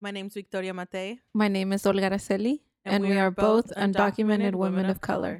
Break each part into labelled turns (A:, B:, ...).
A: My name's Victoria Mate,
B: My name is Olga Araceli, and we are both undocumented women of color.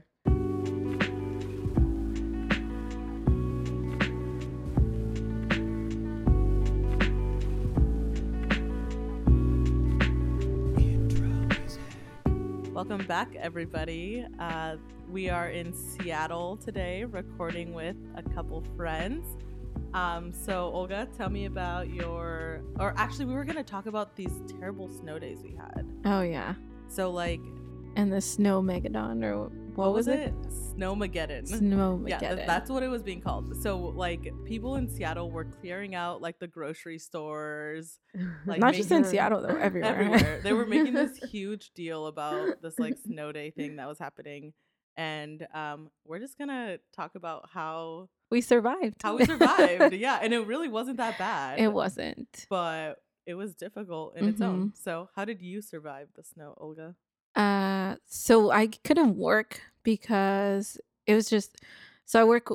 A: Welcome back, everybody. We are in Seattle today, recording with a couple friends. So Olga, tell me about we were going to talk about these terrible snow days we had.
B: Oh, yeah.
A: So
B: and the Snow Megadon, or what was it?
A: Snowmageddon.
B: Snowmageddon.
A: Yeah, that's what it was being called. So people in Seattle were clearing out the grocery stores.
B: Not just in Seattle though, everywhere.
A: They were making this huge deal about this snow day thing that was happening. And we're just gonna talk about how
B: we survived.
A: Yeah, and it really wasn't that bad.
B: It wasn't.
A: But it was difficult in its own. So how did you survive the snow, Olga?
B: So I couldn't work because it was just, so I work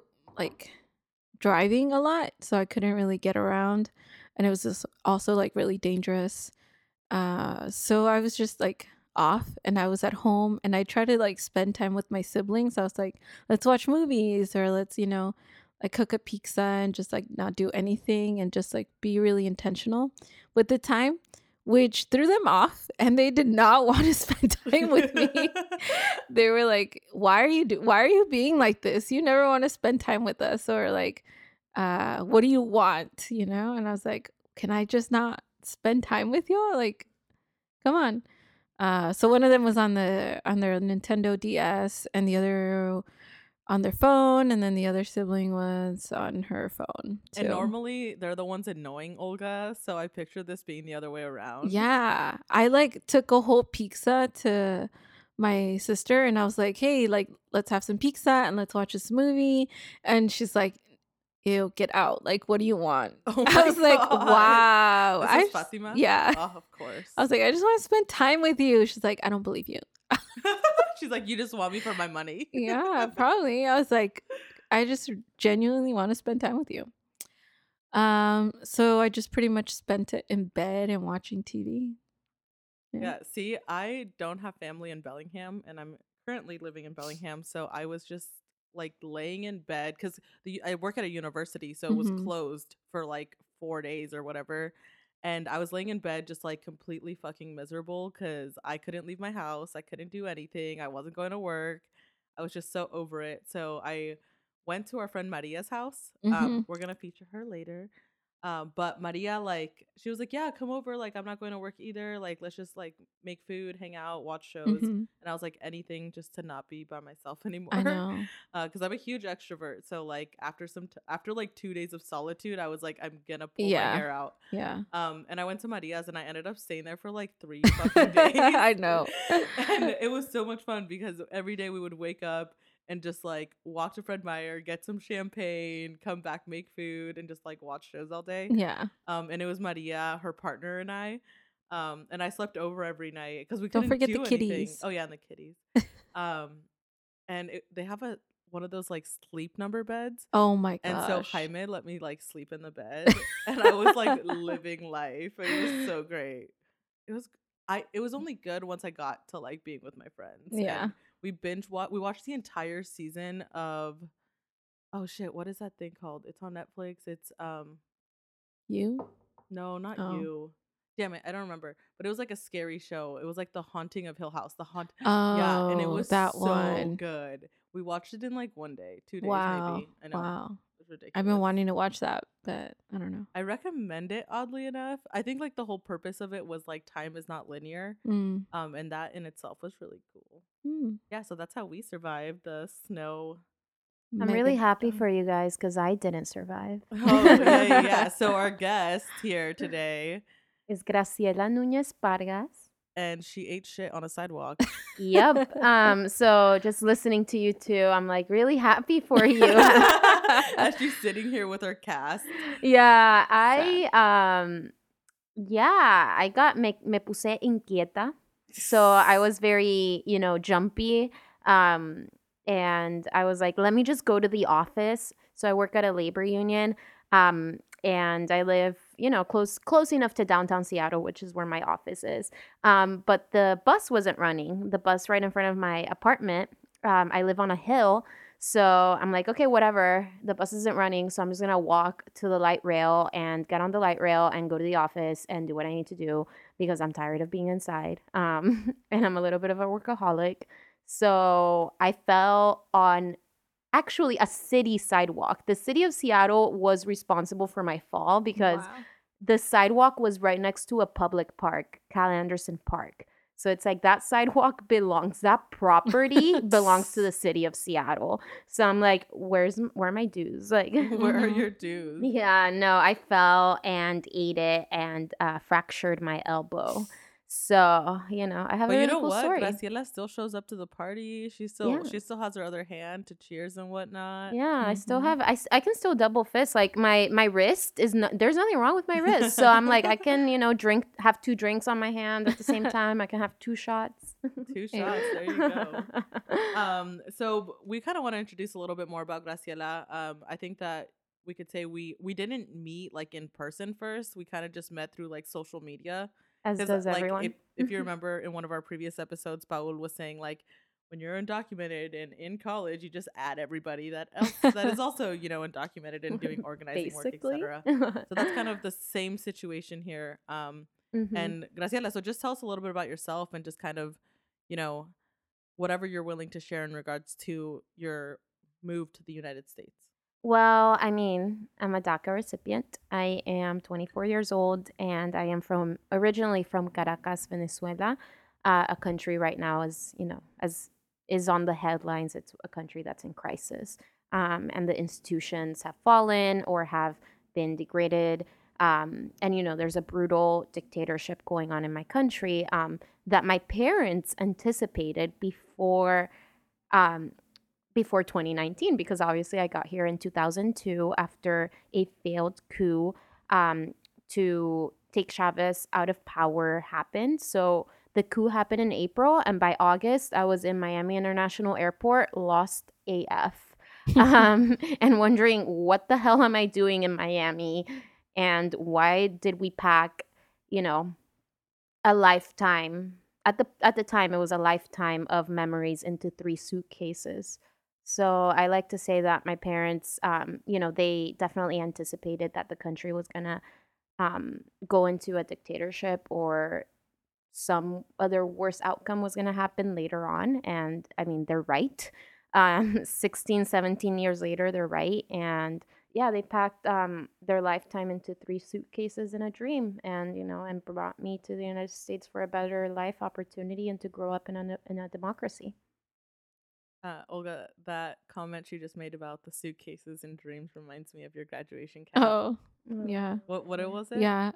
B: driving a lot, so I couldn't really get around, and it was just also really dangerous. So I was just off, and I was at home, and I tried to spend time with my siblings. I was like, let's watch movies, or let's cook a pizza and just not do anything and just be really intentional with the time, which threw them off, and they did not want to spend time with me. They were like, why are you being like this? You never want to spend time with us, or what do you want? And I was like, can I just not spend time with you? Come on. So one of them was on their Nintendo DS, and the other on their phone, and then the other sibling was on her phone too.
A: And normally they're the ones annoying Olga, so I picture this being the other way around.
B: Yeah, I took a whole pizza to my sister, and I was like, hey, let's have some pizza and let's watch this movie. And she's like, ew, get out, what do you want? I was like, wow.
A: This is Fatima?
B: Yeah.
A: Oh, of course.
B: I was like, I just want to spend time with you. She's like, I don't believe you.
A: She's like, you just want me for my money.
B: Yeah, probably. I was like, I just genuinely want to spend time with you. So I just pretty much spent it in bed and watching TV.
A: Yeah. See, I don't have family in Bellingham, and I'm currently living in Bellingham, so I was just laying in bed because I work at a university, so it was closed for 4 days or whatever. And I was laying in bed just completely fucking miserable because I couldn't leave my house. I couldn't do anything. I wasn't going to work. I was just so over it. So I went to our friend Maria's house. We're going to feature her later. But Maria, she was like, yeah, come over. I'm not going to work either. Let's just make food, hang out, watch shows. And I was like, anything just to not be by myself anymore.
B: I know.
A: Because I'm a huge extrovert. So after 2 days of solitude, I was like, I'm gonna pull my hair out.
B: Yeah.
A: And I went to Maria's, and I ended up staying there for 3 fucking days.
B: I know.
A: And it was so much fun because every day we would wake up and just watch a Fred Meyer, get some champagne, come back, make food, and just watch shows all day.
B: Yeah.
A: And it was Maria, her partner, and I. And I slept over every night because we
B: Don't
A: couldn't
B: forget
A: do
B: the kitties.
A: anything. Oh yeah, and the kitties. And they have one of those sleep number beds.
B: Oh my gosh.
A: And so Jaime let me sleep in the bed, and I was living life. It was so great. It was only good once I got to being with my friends.
B: Yeah.
A: And we watched the entire season of, oh shit, what is that thing called? It's on Netflix. It's
B: You?
A: No, not You. Damn it, I don't remember. But it was a scary show. It was The Haunting of Hill House.
B: Oh,
A: yeah, and it was
B: that
A: so
B: one.
A: good. We watched it in 1 day, 2 days
B: Wow.
A: maybe. I know.
B: Wow.
A: It was ridiculous.
B: I've been wanting to watch that, but I don't know.
A: I recommend it, oddly enough. I think the whole purpose of it was time is not linear.
B: Mm.
A: And that in itself was really cool.
B: Mm.
A: Yeah, so that's how we survived the snow.
C: I'm really happy for you guys because I didn't survive.
A: Oh, yeah. So our guest here today
C: is Graciela Núñez Vargas.
A: And she ate shit on a sidewalk.
C: Yep. So just listening to you two, I'm really happy for you.
A: As she's sitting here with her cast.
C: Yeah, I got me puse inquieta. So I was very, jumpy. And I was like, let me just go to the office. So I work at a labor union. And I live, close enough to downtown Seattle, which is where my office is. But the bus wasn't running. The bus right in front of my apartment. I live on a hill, so I'm like, okay, whatever. The bus isn't running, so I'm just gonna walk to the light rail and get on the light rail and go to the office and do what I need to do because I'm tired of being inside. And I'm a little bit of a workaholic. So I fell on actually a city sidewalk. The city of Seattle was responsible for my fall because
B: Wow.
C: the sidewalk was right next to a public park, Cal Anderson Park. So it's like that sidewalk that property belongs to the city of Seattle. So I'm like, where are my dues? Like,
A: Where are
B: Mhm.
A: your dues?
C: yeah, no, I fell and ate it and fractured my elbow. So, I have a
A: But you
C: really
A: know
C: cool
A: what?
C: story.
A: Graciela still shows up to the party.
C: Yeah.
A: She still has her other hand to cheers and whatnot.
C: Yeah, I still
B: Mhm.
C: have I can still double fist. Like my wrist is not there's nothing wrong with my wrist. So I'm like I can, have two drinks on my hand at the same time. I can have two shots.
A: Two
B: Hey.
A: shots. There you go. So we kind of want to introduce a little bit more about Graciela. I think that we could say we didn't meet like in person first. We kind of just met through like social media.
C: As
A: Because
C: does
A: like
C: everyone.
A: if you remember in one of our previous episodes, Paul was saying like when you're undocumented and in college, you just add everybody that is also undocumented and doing organizing work,
C: Basically.
A: etc. So that's kind of the same situation here.
C: Mhm.
A: And Graciela, so just tell us a little bit about yourself and just kind of, you know, whatever you're willing to share in regards to your move to the United States.
C: Well, I mean, I'm a DACA recipient. I am 24 years old and I am originally from Caracas, Venezuela, a country right now as is on the headlines. It's a country that's in crisis. And the institutions have fallen or have been degraded. And there's a brutal dictatorship going on in my country that my parents anticipated um, before 2019 because obviously I got here in 2002 after a failed coup um, to take Chavez out of power happened. So the coup happened in April, and by August, I was in Miami International Airport, lost AF, and wondering what the hell am I doing in Miami, and why did we pack, you know, a lifetime at the time it was a lifetime of memories into three suitcases. So I like to say that my parents they definitely anticipated that the country was gonna go into a dictatorship or some other worse outcome was gonna happen later on, and I mean they're right. 16, 17 years later they're right, and yeah, they packed their lifetime into three suitcases and a dream, and brought me to the United States for a better life opportunity and to grow up in a democracy.
A: Olga, that comment you just made about the suitcases and dreams reminds me of your graduation cap.
B: Oh,
C: Oh,
B: yeah.
A: What it was it?
B: Yeah.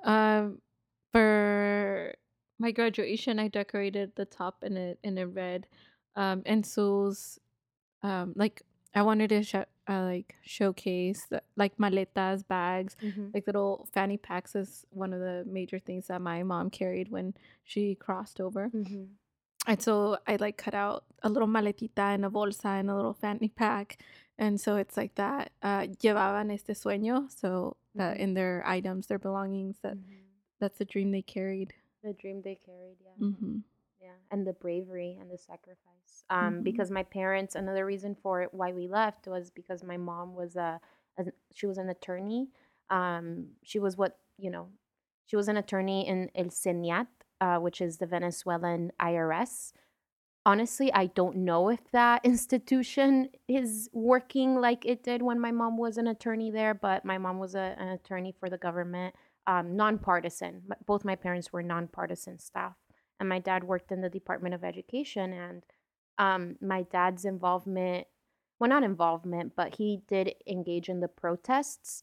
B: For my graduation, I decorated the top in a red. And Sue's like I wanted to like showcase like maletas, bags,
C: mhm,
B: like little fanny packs is one of the major things that my mom carried when she crossed over.
C: mhm,
B: And so I like cut out a little maletita and a bolsa and a little fanny pack. And so it's like that. Llevaban este sueño. So
C: mhm,
B: in their items, their belongings,
C: mhm.
B: that's the dream they carried.
C: The dream they carried, yeah.
B: Mm-hmm.
C: Yeah, and the bravery and the sacrifice.
B: Mm-hmm.
C: Because my parents, another reason for why we left was because my mom she was an attorney. She was she was an attorney in El CENIAT, which is the Venezuelan IRS. Honestly, I don't know if that institution is working like it did when my mom was an attorney there, but my mom was an attorney for the government, nonpartisan. Both my parents were nonpartisan staff, and my dad worked in the Department of Education. And my dad's involvement, well, not involvement, but he did engage in the protests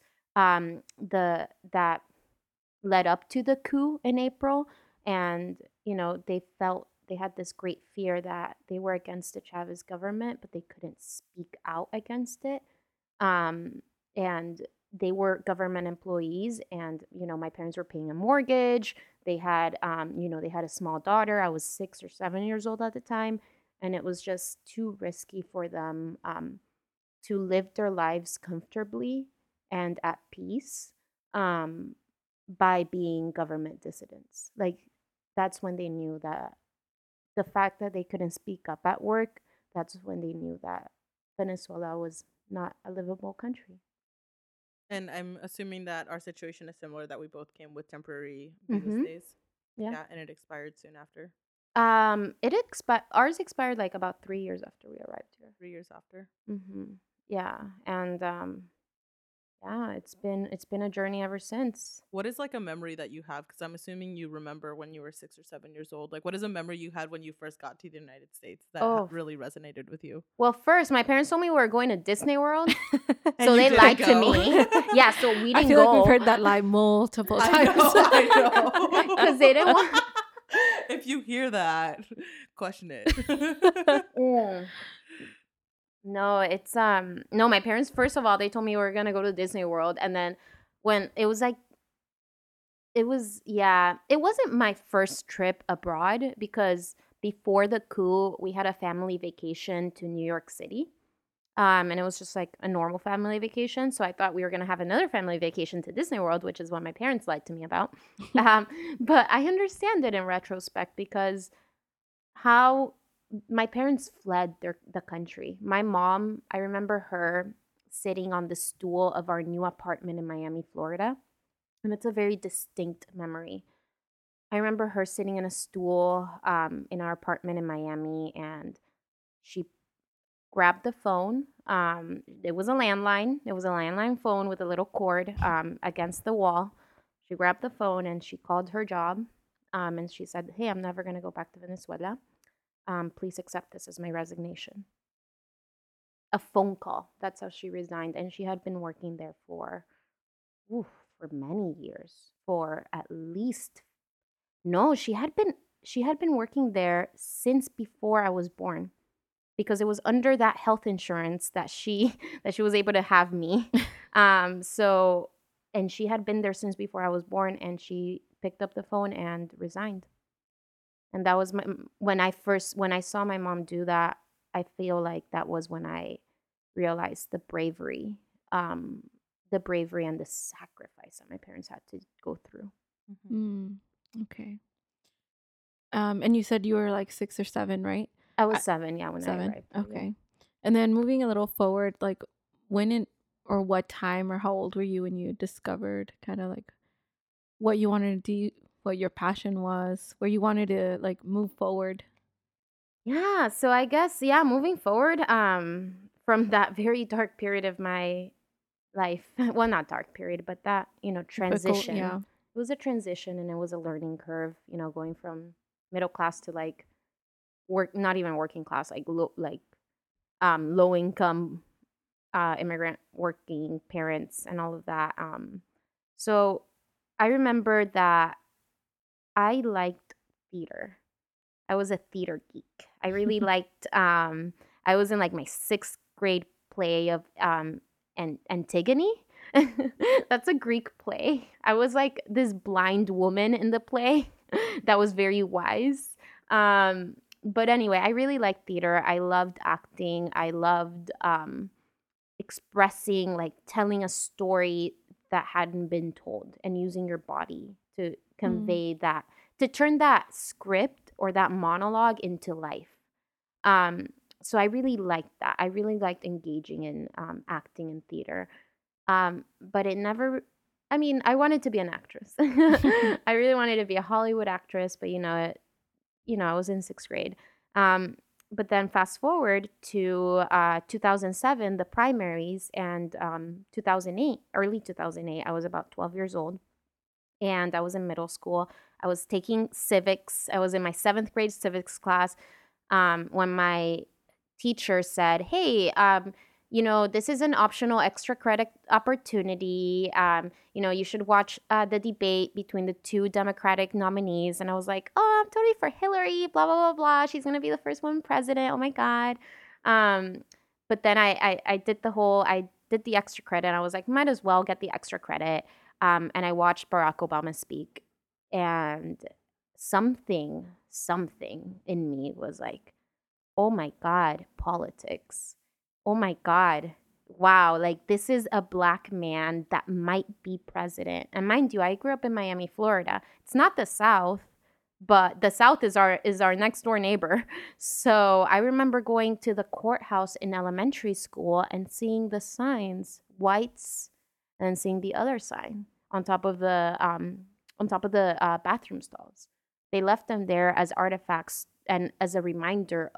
C: that led up to the coup in April. And, they had this great fear that they were against the Chavez government, but they couldn't speak out against it. And they were government employees, and, my parents were paying a mortgage. They had a small daughter. I was 6 or 7 years old at the time. And it was just too risky for them to live their lives comfortably and at peace. Um, by being government dissidents. Like, that's when they knew that the fact that they couldn't speak up at work, that's when they knew that Venezuela was not a livable country.
A: And I'm assuming that our situation is similar, that we both came with temporary visa
C: Mm-hmm.
A: stays.
C: Yeah.
A: Yeah, and it expired soon after,
C: Ours expired like about 3 years after we arrived here.
A: 3 years after.
C: Mm-hmm. Yeah, and yeah, it's been a journey ever since.
A: What is like a memory that you have? Because I'm assuming you remember when you were 6 or 7 years old. Like, what is a memory you had when you first got to the United States that
C: Oh,
A: really resonated with you?
C: well, first, my parents told me we were going to Disney World,
A: And
C: so
A: you
C: they
A: didn't
C: lied to
A: go.
C: me. Yeah, so we
B: I
C: didn't
B: feel like we've
C: go
B: heard that lie multiple
A: I
B: times.
A: know.
C: because they didn't want.
A: If you hear that, question it.
C: Mm. No, it's no, my parents, first of all, they told me we were gonna go to Disney World, and then when it was like, yeah, it wasn't my first trip abroad because before the coup we had a family vacation to New York City. And it was just like a normal family vacation. So I thought we were gonna have another family vacation to Disney World, which is what my parents lied to me about. um, but I understand it in retrospect because how my parents fled the country. My mom, I remember her sitting on the stool of our new apartment in Miami, Florida, and it's a very distinct memory. I remember her sitting in a stool in our apartment in Miami, and she grabbed the phone. It was a landline. It was a landline phone with a little cord against the wall. She grabbed the phone and she called her job. And she said, "Hey, I'm never going to go back to Venezuela. Please accept this as my resignation." A phone call. That's how she resigned. And she had been working there oof, for many years. For at least, no, she had been working there since before I was born, because it was under that health insurance that she that she was able to have me. So, and she had been there since before I was born, and she picked up the phone and resigned. And that was when I saw my mom do that, I feel like that was when I realized um, the bravery and the sacrifice that my parents had to go through.
B: Mm, okay. And you said you were like 6 or 7, right?
C: I was 7, yeah, when I
B: 7.
C: arrived there, yeah.
B: Okay. And then moving a little forward, like or what time or how old were you when you discovered kind of like what you wanted to do, what your passion was, where you wanted to like move forward?
C: Yeah, so I guess, yeah, moving forward, from that very dark period of my life, well, not dark period, but that,
B: Difficult,
C: transition.
B: yeah.
C: It was a transition and it was a learning curve, going from middle class to like not even working class, like low income immigrant working parents and all of that. So I remember that I liked theater. I was a theater geek. I really liked. I was in like my sixth grade play of Antigone. That's a Greek play. I was like this blind woman in the play that was very wise. But anyway, I really liked theater. I loved acting. I loved expressing, like telling a story that hadn't been told and using your body to convey that, to turn that script or that monologue into life. Um, so I really liked that. I really liked engaging in acting and theater. But it never, I mean, I wanted to be an actress. I really wanted to be a Hollywood actress, but I was in sixth grade. Um, but then fast forward to 2007, the primaries, and 2008, early 2008, I was about 12 years old and I was in middle school. I was taking civics. I was in my seventh grade civics class when my teacher said, "Hey, this is an optional extra credit opportunity. You should watch the debate between the two Democratic nominees." And I was like, "Oh, I'm totally for Hillary, blah, blah, blah, blah. She's going to be the first woman president. Oh my God." But then I did the extra credit. And I was like, might as well get the extra credit. And I watched Barack Obama speak. And something in me was like, oh my God, politics. Oh my God, wow, like this is a Black man that might be president. And mind you, I grew up in Miami, Florida. It's not the South, but the South is our next door neighbor. So I remember going to the courthouse in elementary school and seeing the signs, whites, and seeing the other sign on top of the bathroom stalls. They left them there as artifacts and as a reminder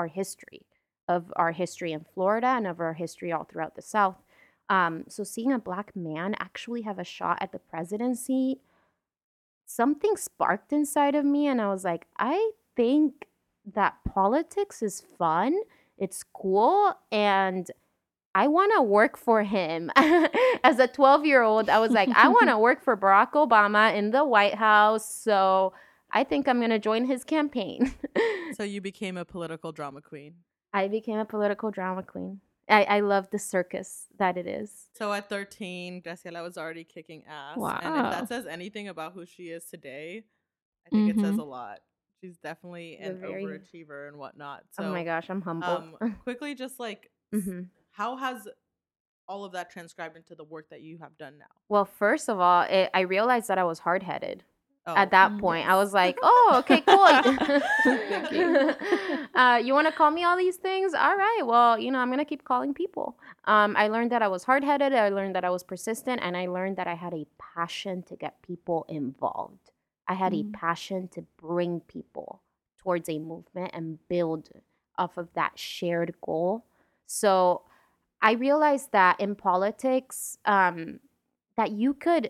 C: of our history in Florida and of our history all throughout the South. So seeing a Black man actually have a shot at the presidency, something sparked inside of me, and I was like, I think that politics is fun, it's cool, and I want to work for him. As a 12-year-old, I was like, I want to work for Barack Obama in the White House, so I think I'm going to join his campaign.
A: So you became a political drama queen.
C: I became a political drama queen. I love the circus that it is.
A: So at 13, Graciela was already kicking ass.
B: Wow.
A: And if that says anything about who she is today, I think it says a lot. She's definitely an overachiever and whatnot. So,
C: oh my gosh, I'm humbled.
A: Quickly, just like, how has all of that transcribed into the work that you have done now?
C: Well, first of all, I realized that I was hard-headed. At that point,
B: yes.
C: I was like, oh, okay, cool. Thank you. You want to call me all these things? All right. Well, I'm going to keep calling people. I learned that I was hard-headed. I learned that I was persistent. And I learned that I had a passion to get people involved. I had a passion to bring people towards a movement and build off of that shared goal. So I realized that in politics, that you could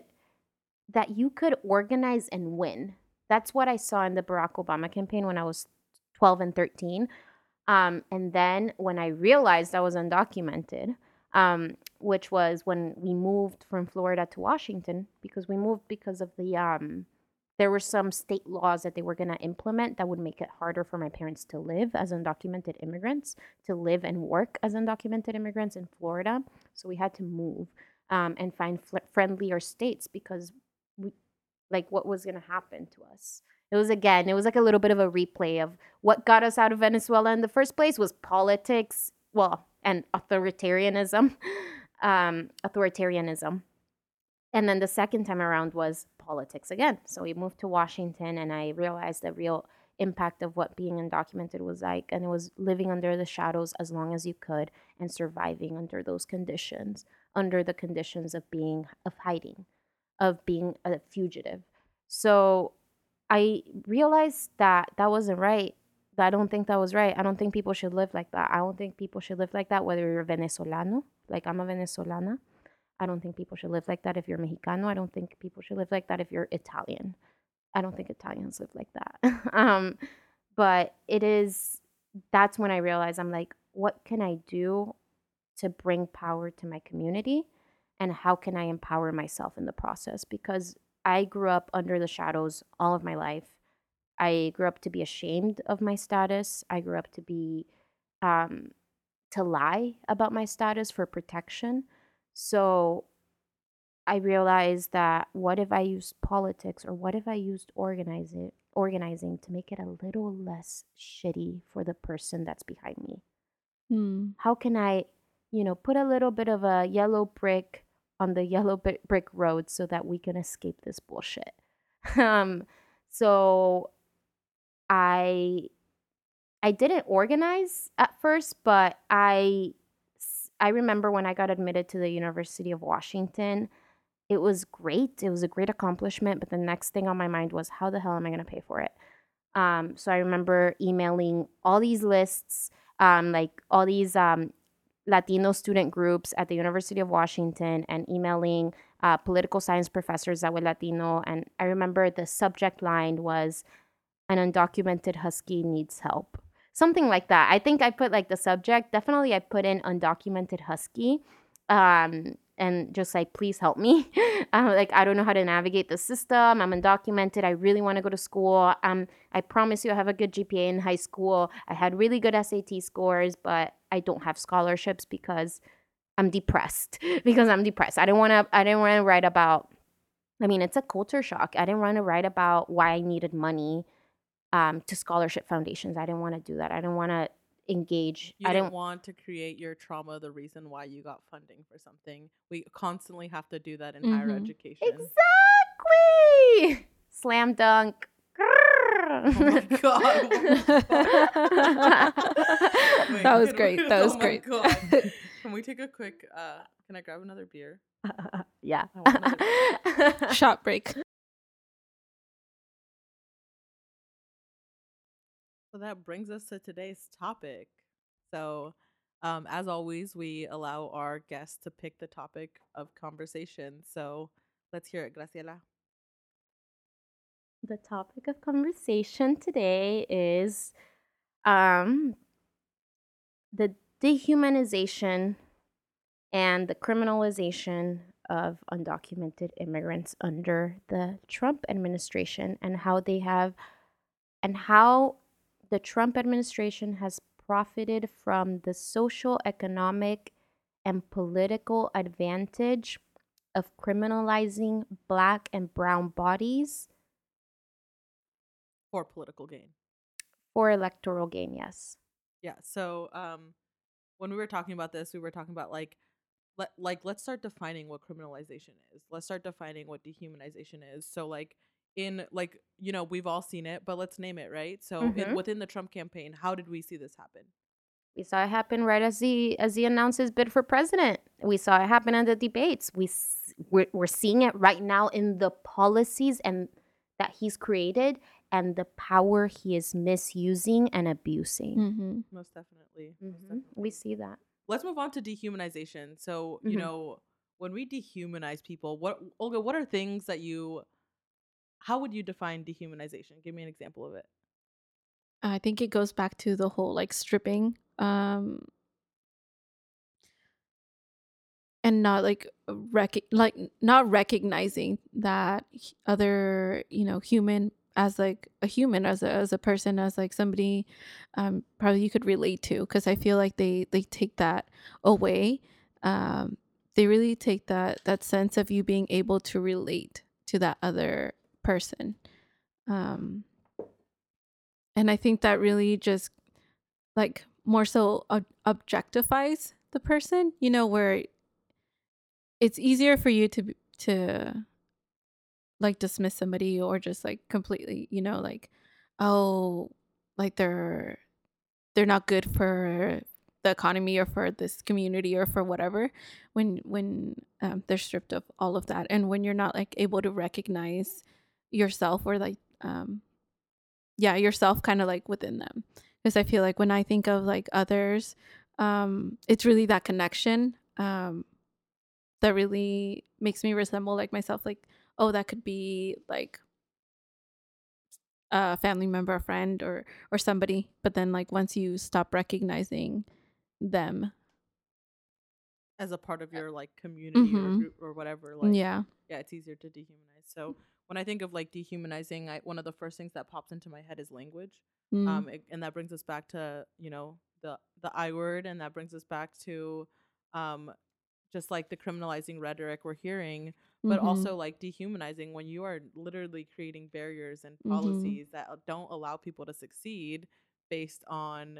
C: organize and win. That's what I saw in the Barack Obama campaign when I was 12 and 13. And then when I realized I was undocumented, which was when we moved from Florida to Washington, because we moved because of there were some state laws that they were going to implement that would make it harder for my parents to live as undocumented immigrants, to live and work as undocumented immigrants in Florida. So we had to move and find friendlier states because what was going to happen to us. It was like a little bit of a replay of what got us out of Venezuela in the first place was politics, and authoritarianism. And then the second time around was politics again. So we moved to Washington, and I realized the real impact of what being undocumented was like, and it was living under the shadows as long as you could and surviving under those conditions, under the conditions of hiding, of being a fugitive. So I realized that wasn't right. I don't think that was right. I don't think people should live like that. I don't think people should live like that whether you're Venezolano, like I'm a Venezolana. I don't think people should live like that if you're Mexicano. I don't think people should live like that if you're Italian. I don't think Italians live like that. But that's when I realized, I'm like, what can I do to bring power to my community? And how can I empower myself in the process? Because I grew up under the shadows all of my life. I grew up to be ashamed of my status. I grew up to be, to lie about my status for protection. So I realized that what if I used politics, or what if I used organizing to make it a little less shitty for the person that's behind me? How can I, put a little bit of a yellow brick on the yellow brick road so that we can escape this bullshit? So I didn't organize at first, but I remember when I got admitted to the University of Washington, it was great. It was a great accomplishment. But the next thing on my mind was, how the hell am I going to pay for it? So I remember emailing all these lists, like all these Latino student groups at the University of Washington, and emailing political science professors that were Latino. And I remember the subject line was, an undocumented Husky needs help. Something like that. I think I put like the subject. Definitely I put in undocumented Husky. And just like, please help me. Like, I don't know how to navigate the system. I'm undocumented. I really want to go to school. I promise you I have a good GPA in high school. I had really good SAT scores, but I don't have scholarships because I'm depressed. I didn't want to write about, it's a culture shock. I didn't want to write about why I needed money to scholarship foundations. I didn't want to do that. I didn't want to engage.
A: You
C: I
A: didn't
C: don't
A: want to create your trauma the reason why you got funding for something. We constantly have to do that in higher
B: Mm-hmm.
A: education.
C: exactly slam dunk.
A: Oh my god, what the fuck? Wait,
B: That was
A: can we,
B: great. That
A: oh
B: was
A: my
B: great.
A: god. Can we take a quick can I grab another beer?
C: Yeah.
A: I want another
B: Shot break.
A: So that brings us to today's topic. So, as always, we allow our guests to pick the topic of conversation. So, let's hear it, Graciela.
C: The topic of conversation today is um, the dehumanization and the criminalization of undocumented immigrants under the Trump administration, and how the Trump administration has profited from the social, economic, and political advantage of criminalizing Black and brown bodies
A: For political gain.
C: for electoral gain. Yes.
A: Yeah. So, when we were talking about this, we were talking about let's start defining what criminalization is. Let's start defining what dehumanization is. So, we've all seen it, but let's name it, right? So, within the Trump campaign, how did we see this happen?
C: We saw it happen right as he announced his bid for president. We saw it happen in the debates. We're seeing it right now in the policies and that he's created and the power he is misusing and abusing.
B: Mm-hmm.
A: Most definitely.
C: We see that.
A: Let's move on to dehumanization. So, when we dehumanize people, Olga, what are things that how would you define dehumanization? Give me an example of it.
B: I think it goes back to the whole like stripping and not like not recognizing that other human as like a human, as a person, as like somebody probably you could relate to, because I feel like they take that away. They really take that sense of you being able to relate to that other person. And I think that really just like more so objectifies the person, where it's easier for you to like dismiss somebody, or just like completely, like, oh, like they're not good for the economy or for this community or for whatever, when they're stripped of all of that, and when you're not like able to recognize yourself, or like yourself kind of like within them. Because I feel like when I think of like others, it's really that connection that really makes me resemble like myself. Like, oh, that could be like a family member, a friend, or somebody. But then like once you stop recognizing them
A: as a part of your like community or group or whatever, like
B: yeah,
A: it's easier to dehumanize. So when I think of like dehumanizing, one of the first things that pops into my head is language. And that brings us back to the I word, and that brings us back to just like the criminalizing rhetoric we're hearing, but also like dehumanizing when you are literally creating barriers and policies that don't allow people to succeed based on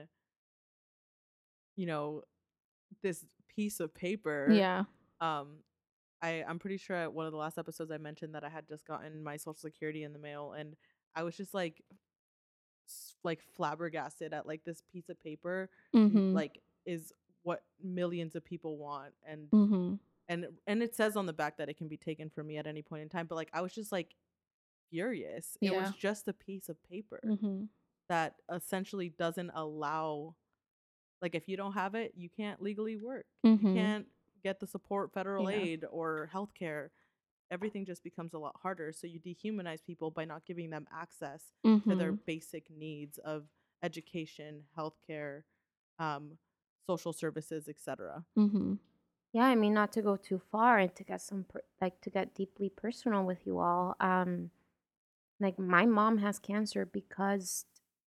A: this piece of paper.
B: yeah.
A: I'm pretty sure at one of the last episodes I mentioned that I had just gotten my social security in the mail, and I was just like flabbergasted at like this piece of paper like is what millions of people want, and it says on the back that it can be taken from me at any point in time, but like I was just like furious. It was just a piece of paper that essentially doesn't allow, like, if you don't have it, you can't legally work. You can't get the support, federal aid, or healthcare. Everything just becomes a lot harder. So you dehumanize people by not giving them access to their basic needs of education, healthcare, social services, etc.
C: Yeah, I mean, not to go too far and to get to get deeply personal with you all. Like my mom has cancer because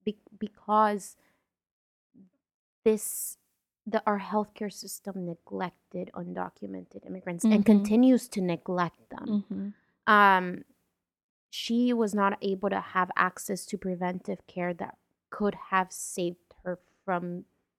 C: this our healthcare system neglected undocumented immigrants and continues to neglect them. She was not able to have access to preventive care that could have saved her from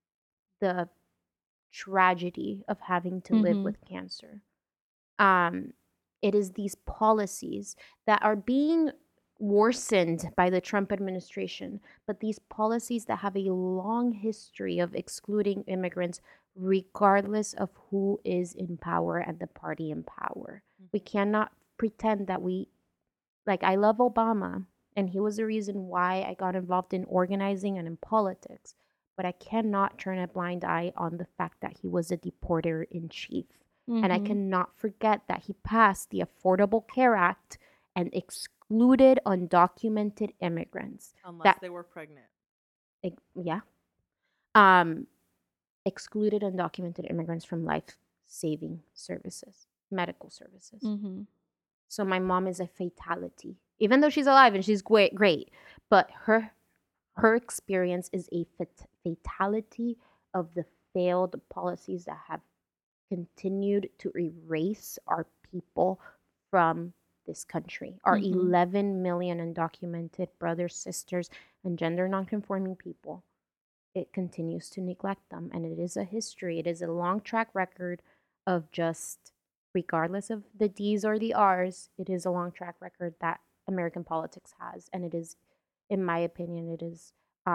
C: the tragedy of having to live
B: Mhm.
C: with cancer. Um, it is these policies that are being worsened by the Trump administration, but these policies that have a long history of excluding immigrants, regardless of who is in power and the party in power. We
A: Mhm.
C: cannot pretend that like, I love Obama, and he was the reason why I got involved in organizing and in politics, but I cannot turn a blind eye on the fact that he was a deporter in chief. And I
B: Mhm.
C: cannot forget that he passed the Affordable Care Act and excluded undocumented immigrants.
A: Unless
C: That,
A: they were pregnant.
C: yeah, um, excluded undocumented immigrants from life-saving services, medical services.
B: Mhm.
C: So my mom is a fatality, even though she's alive and she's great. But her experience is a fatality of the failed policies that have continued to erase our people from this country. Our
B: Mhm.
C: 11 million undocumented brothers, sisters, and gender nonconforming people. It continues to neglect them, and it is a history. It is a long track record of just, regardless of the D's or the R's, it is a long track record that American politics has, and it is, in my opinion, it is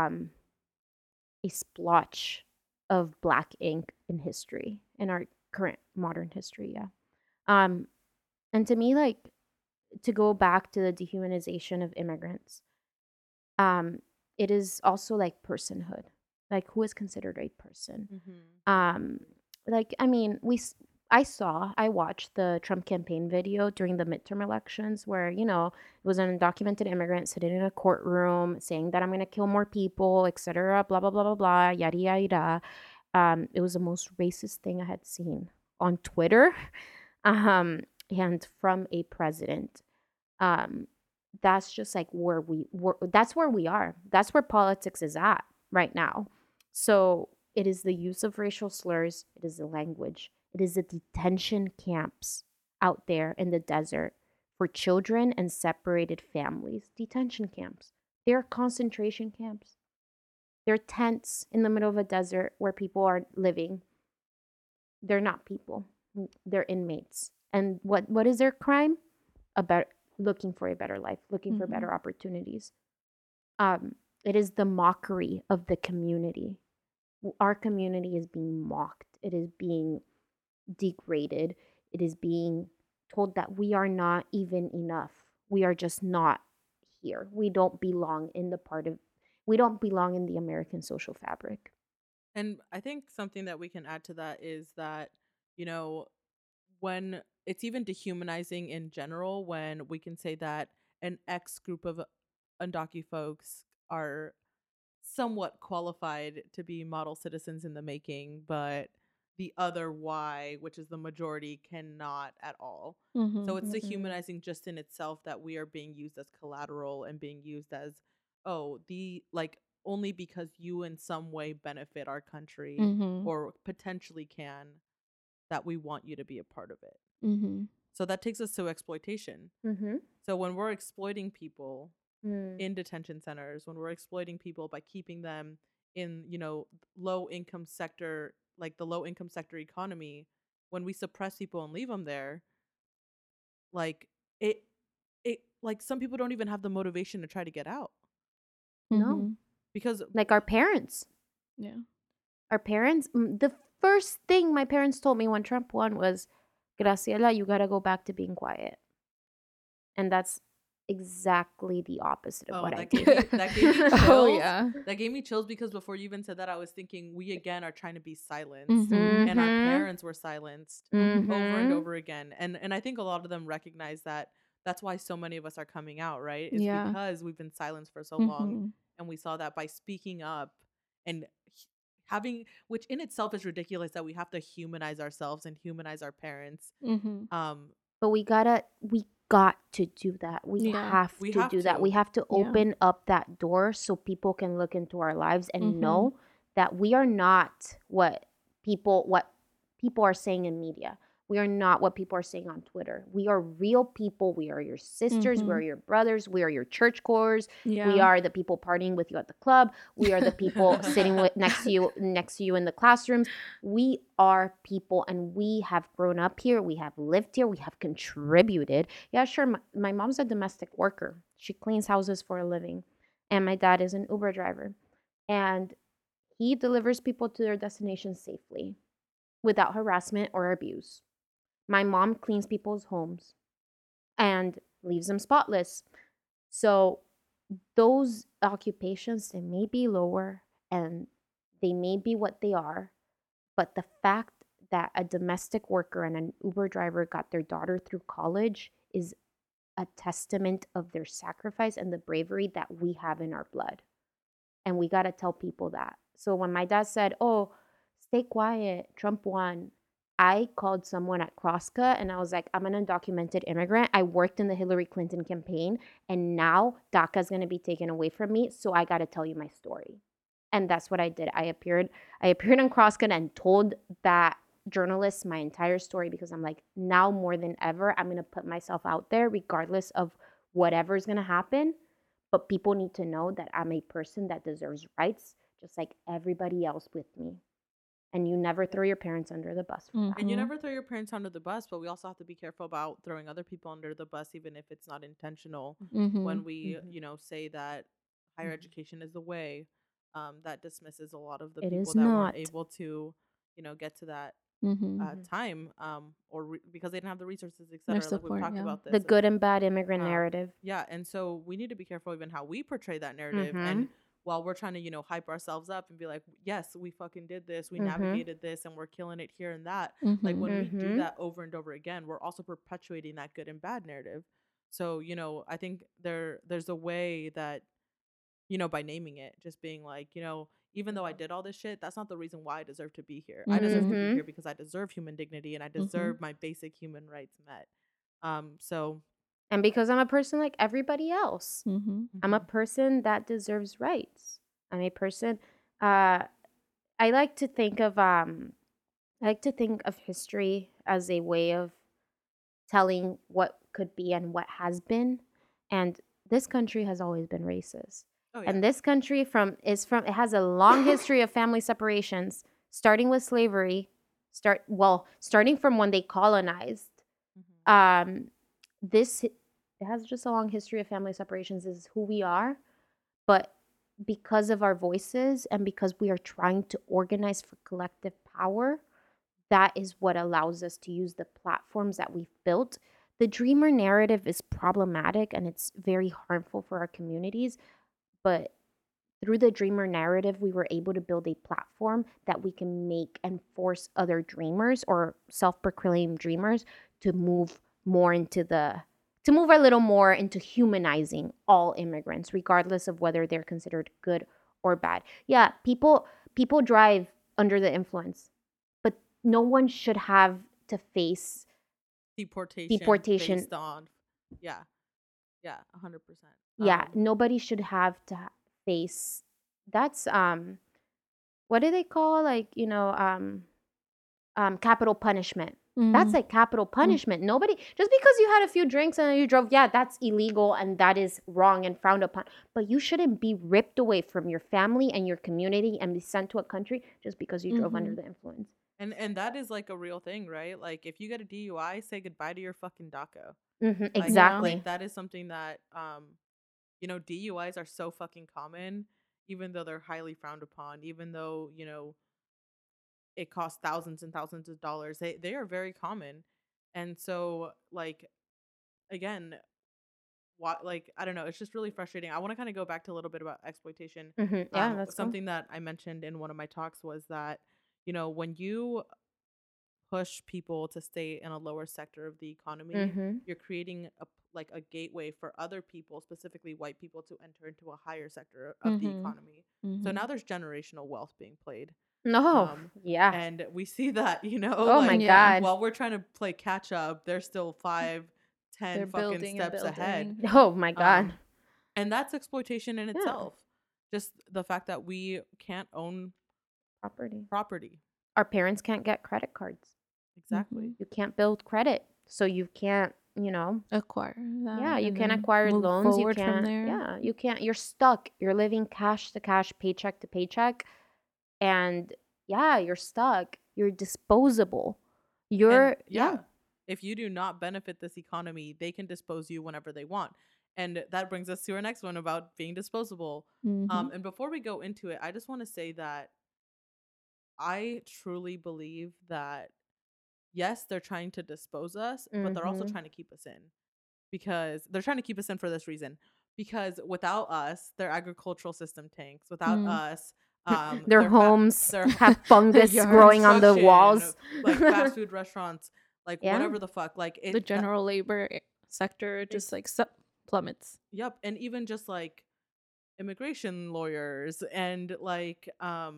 C: a splotch of black ink in history, in our current modern history. Yeah. Um, and to me, like, to go back to the dehumanization of immigrants, um, it is also like personhood. Like, who is considered a person?
A: Mm-hmm.
C: Um, like, I mean, I watched the Trump campaign video during the midterm elections where, it was an undocumented immigrant sitting in a courtroom saying that I'm going to kill more people, etc., blah, blah, blah, blah, blah, yada, yada, yada. It was the most racist thing I had seen on Twitter, um, and from a president. Um, that's just like that's where we are. That's where politics is at right now. So it is the use of racial slurs, it is the language, it is the detention camps out there in the desert for children and separated families. Detention camps. They're concentration camps. They're tents in the middle of a desert where people are living. They're not people. They're inmates. And what is their crime? About looking for a better life, looking for
B: Mhm.
C: better opportunities. It is the mockery of the community. Our community is being mocked. It is being degraded. It is being told that we are not even enough. We are just not here. We don't belong in we don't belong in the American social fabric.
A: And I think something that we can add to that is that, you know, when it's even dehumanizing in general, when we can say that an X group of undocu folks are somewhat qualified to be model citizens in the making, but the other Y, which is the majority, cannot at all. So
B: Mhm.
A: it's
C: Mm-mm.
A: dehumanizing just in itself that we are being used as collateral and being used as, oh, the like only because you in some way benefit our country
B: Mhm.
A: or potentially can, that we want you to be a part of it.
B: Mhm.
A: So that takes us to exploitation.
C: Mm-hmm.
A: So when we're exploiting people
C: Mm.
A: in detention centers, when we're exploiting people by keeping them in, low income sector, like the low income sector economy, when we suppress people and leave them there, like it it like some people don't even have the motivation to try to get out
C: No,
B: Mhm.
A: because
C: like our parents.
B: Yeah.
C: Our parents, the first thing my parents told me when Trump won was, Graciela, you gotta go back to being quiet. And that's exactly the opposite of
A: oh,
C: what I
A: that
C: did.
A: gave me
B: Oh
A: chills.
B: yeah.
A: That gave me chills because before you even said that, I was thinking we again are trying to be silenced,
B: Mhm.
A: and our
C: Mm-hmm.
A: parents were silenced
B: Mhm.
A: over and
C: Mm-hmm.
A: over again. And I think a lot of them recognize that that's why so many of us are coming out, right? Is
B: Yeah.
A: because we've been silenced for so long,
B: Mhm.
A: and we saw that by speaking up and having, which in itself is ridiculous that we have to humanize ourselves and humanize our parents.
B: Mhm.
A: Um,
C: But we got to do that. We
B: Yeah.
C: have
A: we
C: to
A: have
C: do that. We
A: to.
C: have to
B: Yeah.
C: open up that door so people can look into our lives and
B: Mhm.
C: know that we are not what people are saying in media. We are not what people are saying on Twitter. We are real people. We are your sisters. We are your brothers. We are your church cores. We
B: Yeah.
C: are the people partying with you at the club. We are the people sitting next to you in the classrooms. We are people, and we have grown up here. We have lived here. We have contributed. Yeah, sure. My mom's a domestic worker. She cleans houses for a living, and my dad is an Uber driver, and he delivers people to their destinations safely without harassment or abuse. My mom cleans people's homes and leaves them spotless. So those occupations, they may be lower and they may be what they are, but the fact that a domestic worker and an Uber driver got their daughter through college is a testament of their sacrifice and the bravery that we have in our blood. And we got to tell people that. So when my dad said, "Oh, stay quiet, Trump won," I called someone at Crosscut and I was like, "I'm an undocumented immigrant. I worked in the Hillary Clinton campaign, and now DACA is going to be taken away from me. So I got to tell you my story." And that's what I did. I appeared on Crosscut and told that journalist my entire story, because I'm like, now more than ever, I'm going to put myself out there regardless of whatever's going to happen. But people need to know that I'm a person that deserves rights just like everybody else with me. And you never throw your parents under the bus for that.
A: And you never throw your parents under the bus, but we also have to be careful about throwing other people under the bus, even if it's not intentional. When we, say that higher education is the way, that dismisses a lot of the
C: It
A: people
C: is
A: that
C: not.
A: weren't able to, get to that time, or because they didn't have the resources,
B: Their
A: etc. Like we've
B: support,
A: talked
B: yeah.
A: about this.
C: The good and bad immigrant narrative.
A: Yeah, and so we need to be careful even how we portray that narrative. And while we're trying to, hype ourselves up and be like, yes, we fucking did this, we navigated this, and we're killing it here and that. Like when we do that over and over again, we're also perpetuating that good and bad narrative. So, I think there's a way that, by naming it, just being like, even though I did all this shit, that's not the reason why I deserve to be here. I deserve to be here because I deserve human dignity and I deserve my basic human rights met. So
C: And because I'm a person like everybody else. I'm a person that deserves rights. I'm a person I like to think of history as a way of telling what could be and what has been. And this country has always been racist.
A: Oh, yeah.
C: And this country it has a long history of family separations, starting with slavery, starting from when they colonized. It has just a long history of family separations. This is who we are. But because of our voices and because we are trying to organize for collective power, that is what allows us to use the platforms that we've built. The dreamer narrative is problematic and it's very harmful for our communities. But through the dreamer narrative, we were able to build a platform that we can make and force other dreamers or self-proclaimed dreamers to move a little more into humanizing all immigrants, regardless of whether they're considered good or bad. Yeah, people drive under the influence, but no one should have to face
A: deportation based on 100%.
C: Yeah, nobody should have to face. That's what do they call, like, capital punishment. That's like capital punishment. Nobody, just because you had a few drinks and you drove, yeah, that's illegal and that is wrong and frowned upon. But you shouldn't be ripped away from your family and your community and be sent to a country just because you drove under the influence.
A: And that is like a real thing, right? Like if you get a DUI, say goodbye to your fucking DACA.
C: Exactly.
A: Like that is something that DUIs are so fucking common, even though they're highly frowned upon, even though, it costs thousands and thousands of dollars. They are very common. And so, like, again, like, I don't know, it's just really frustrating. I want to kind of go back to a little bit about exploitation.
C: Yeah, that's
A: something that I mentioned in one of my talks was that, when you push people to stay in a lower sector of the economy, you're creating a gateway for other people, specifically white people, to enter into a higher sector of the economy. So now there's generational wealth being played.
C: No, yeah.
A: And we see that,
C: Oh my God.
A: while we're trying to play catch up, they're still 5, 10
B: They're
A: fucking
B: building and
A: steps ahead.
C: Oh my God.
A: And that's exploitation in itself. Just the fact that we can't own
C: property. Our parents can't get credit cards.
A: Exactly.
C: You can't build credit. So you can't,
B: Acquire
C: yeah,
B: that
C: you
B: and
C: can't
B: then
C: acquire
B: move
C: loans. You
B: forward from
C: can't,
B: there.
C: yeah, you can't, you're stuck. You're living cash to cash, paycheck to paycheck. And yeah, you're stuck. You're disposable.
A: And
C: Yeah.
A: yeah, if you do not benefit this economy, they can dispose you whenever they want. And that brings us to our next one about being disposable.
B: Mm-hmm.
A: And before we go into it, I just want to say that I truly believe that yes, they're trying to dispose us, but they're also
C: Mm-hmm.
A: trying to keep us in, because they're trying to keep us in for this reason. Because without us, their agricultural system tanks. Without
B: Mm.
A: us,
C: Their
A: their
C: homes
A: their
C: have fungus
B: yards.
C: growing on the
A: construction,
C: walls.
A: like fast food restaurants, like
C: Yeah.
A: whatever the fuck, like
B: The
A: it.
B: general labor sector just like plummets.
A: Yep, and even just like immigration lawyers and like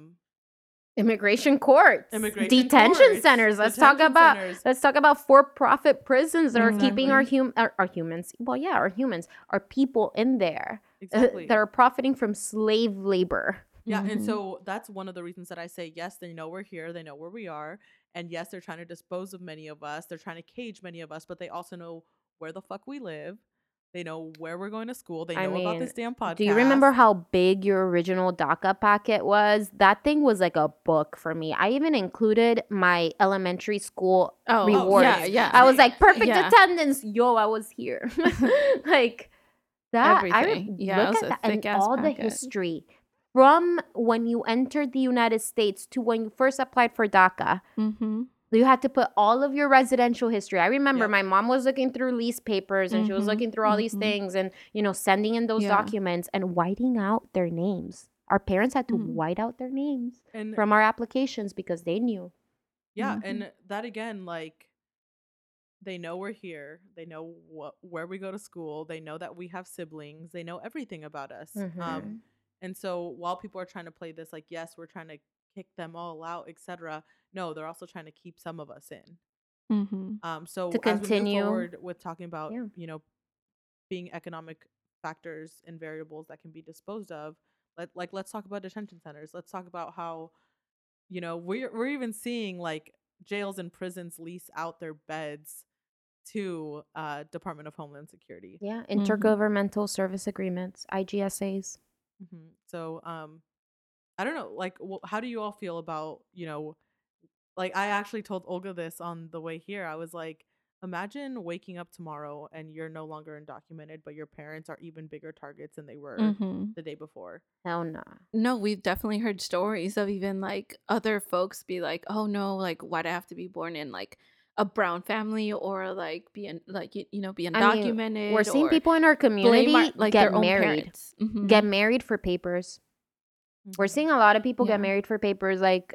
C: Immigration courts,
A: immigration
C: detention
A: courts,
C: centers.
A: detention centers.
C: Let's talk about for-profit prisons that are keeping
B: Exactly.
C: our humans. Well, yeah, our humans, our people in there
A: Exactly.
C: that are profiting from slave labor.
A: Yeah, and
B: Mhm.
A: so that's one of the reasons that I say yes, they know we're here, they know where we are, and yes, they're trying to dispose of many of us, they're trying to cage many of us, but they also know where the fuck we live. They know where we're going to school. They
C: I
A: know about
C: mean,
A: this damn podcast.
C: do you remember how big your original DACA packet was? That thing was like a book for me. I even included my elementary school rewards.
B: yeah, yeah.
C: I was like, perfect
B: Yeah.
C: attendance. Yo, I was here. Like that.
B: Everything. Yeah, it
C: look
B: was
C: at
B: a
C: that and
B: thick-ass
C: all the
B: packet.
C: history from when you entered the United States to when you first applied for DACA.
B: Mm-hmm.
C: You had to put all of your residential history. I remember
A: Yep.
C: my mom was looking through lease papers and she was
B: Mhm,
C: looking through all these
B: mhm.
C: things and, sending in those
B: Yeah.
C: documents and whiting out their names. Our parents had to
B: Mhm.
C: white out their names
A: And
C: from our applications because they knew.
A: yeah,
B: Mhm.
A: and that again, like, they know we're here. They know where we go to school. They know that we have siblings. They know everything about us.
C: Mhm.
A: And so while people are trying to play this, like, yes, we're trying to kick them all out, etc. No, they're also trying to keep some of us in.
B: Mhm.
A: So
C: To
A: as we move
C: continue.
A: forward with talking about,
C: Yeah.
A: being economic factors and variables that can be disposed of, let's talk about detention centers. Let's talk about how, we're even seeing like jails and prisons lease out their beds to Department of Homeland Security.
C: Yeah.
B: Mhm.
C: Intergovernmental service agreements, IGSAs.
A: So I don't know, like, how do you all feel about, like, I actually told Olga this on the way here. I was like, imagine waking up tomorrow and you're no longer undocumented, but your parents are even bigger targets than they were
B: Mhm.
A: the day before.
C: Hell nah.
B: No, we've definitely heard stories of even like other folks be like, "Oh no, like why'd I have to be born in like a brown family or like be like be
C: I mean,
B: undocumented?"
C: we're seeing
B: or
C: people in our
B: blame
C: community
B: like
C: get
B: their own
C: married.
B: parents. Mhm.
C: Get married for papers. We're
A: Mhm.
C: seeing a lot of people
B: Yeah.
C: get married for papers. Like,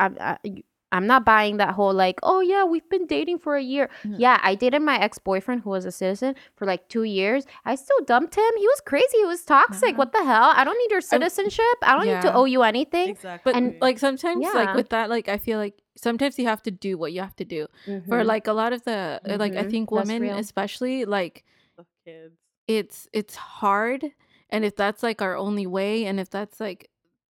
C: I'm not buying that whole like, oh yeah, we've been dating for a year.
B: Yeah.
C: Yeah, I dated my ex-boyfriend who was a citizen for like 2 years. I still dumped him. He was crazy. He was toxic.
B: Yeah.
C: What the hell? I don't need your citizenship. I don't need to
B: yeah.
C: owe you anything.
A: Exactly.
B: But
C: And
B: like sometimes like
C: yeah.
B: with that, like I feel like sometimes you have to do what you have to do. For
C: Mhm.
B: like a lot of the like I
C: Mhm.
B: think
C: That's
B: women
C: real.
B: especially, like
A: The kids.
B: it's hard, and if that's like our only way, and if that's like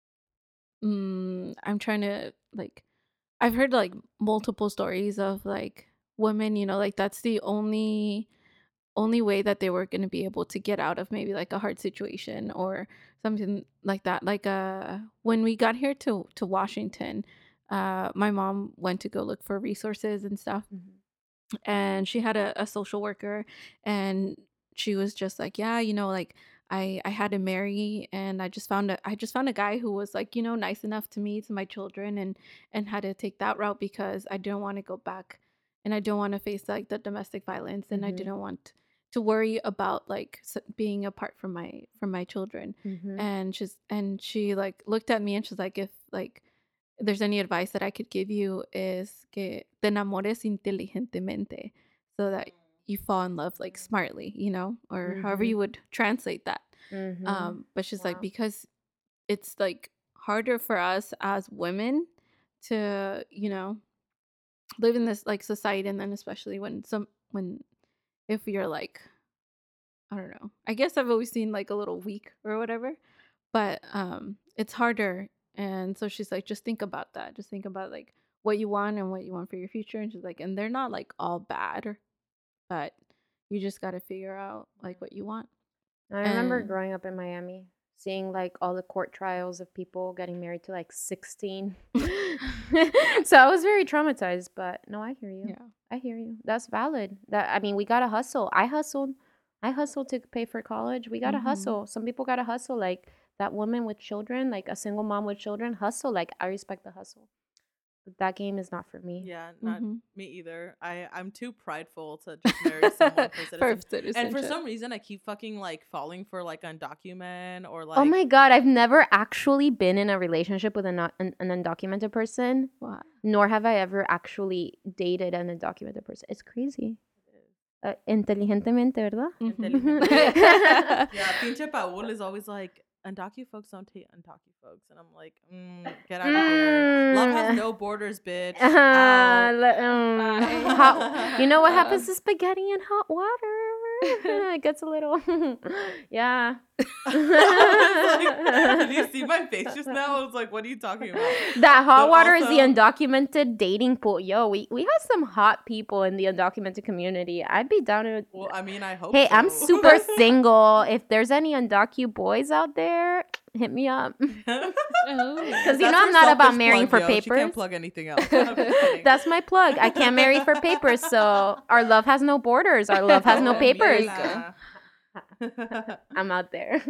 B: I'm trying to like I've heard like multiple stories of like women, like that's the only way that they were going to be able to get out of maybe like a hard situation or something like that. Like when we got here to Washington, my mom went to go look for resources and stuff,
C: Mhm.
B: and she had a social worker, and she was just like, yeah, like I had to marry, and I just found a guy who was like, nice enough to me, to my children, and had to take that route because I didn't want to go back, and I don't want to face like the domestic violence, and I
C: Mhm.
B: didn't want to worry about like being apart from my children.
C: Mhm.
B: And she like looked at me, and she's like, if like there's any advice that I could give you, is que te enamores inteligentemente, so that you fall in love like smartly, or however
C: Mhm.
B: you would translate that.
C: Mhm.
B: But she's like,
C: Wow.
B: because it's like harder for us as women to, live in this like society, and then especially when if you're like, I don't know. I guess I've always seen like a little weak or whatever, but it's harder. And so she's like, just think about that. Just think about like what you want and what you want for your future. And she's like, and they're not like all bad, but you just got to figure out like what you want.
C: I remember growing up in Miami, seeing like all the court trials of people getting married to like 16. So I was very traumatized, but no, I hear you.
B: Yeah.
C: I hear you. That's valid. I mean, we gotta hustle. I hustled to pay for college. We gotta hustle. Some people gotta hustle. Like that woman with children, like a single mom with children, hustle. Like I respect the hustle. But that game is not for me.
A: Yeah, not me either. I'm too prideful to just marry someone for citizenship. And for some reason, I keep fucking like falling for like undocumented or like.
C: Oh my god, I've never actually been in a relationship with an undocumented person.
B: Wow.
C: Nor have I ever actually dated an undocumented person. It's crazy. Inteligentemente, ¿verdad?
A: Yeah, pinche Paul is always like, undocu folks don't date undocu folks. And I'm like, get out of here. Love has no borders, bitch.
C: You know what happens to spaghetti in hot water? It gets a little, yeah.
A: Did you see my face just now? I was like, what are you talking about?
C: That hot water is the undocumented dating pool. Yo, we have some hot people in the undocumented community. I'd be down to.
A: Well, I mean, I hope.
C: Hey,
A: so.
C: I'm super single. If there's any undocu boys out there, hit me up. Because I'm not about marrying for papers.
A: She can't plug anything else.
C: That's my plug. I can't marry for papers, so our love has no borders. Our love has no papers. I'm out there.